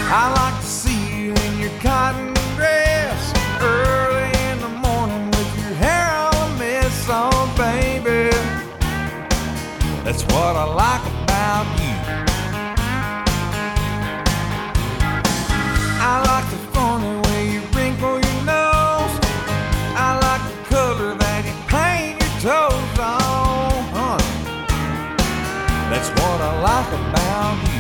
I like to see you in your cotton dress early in the morning with your hair all a mess. Oh, baby, that's what I like about you. I like the funny way you wrinkle your nose. I like the color that you paint your toes on. That's what I like about you.